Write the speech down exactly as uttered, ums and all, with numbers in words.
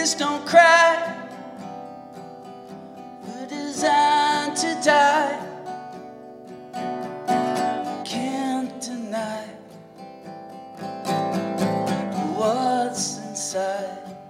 tears don't cry. We're designed to die. Can't deny what's inside.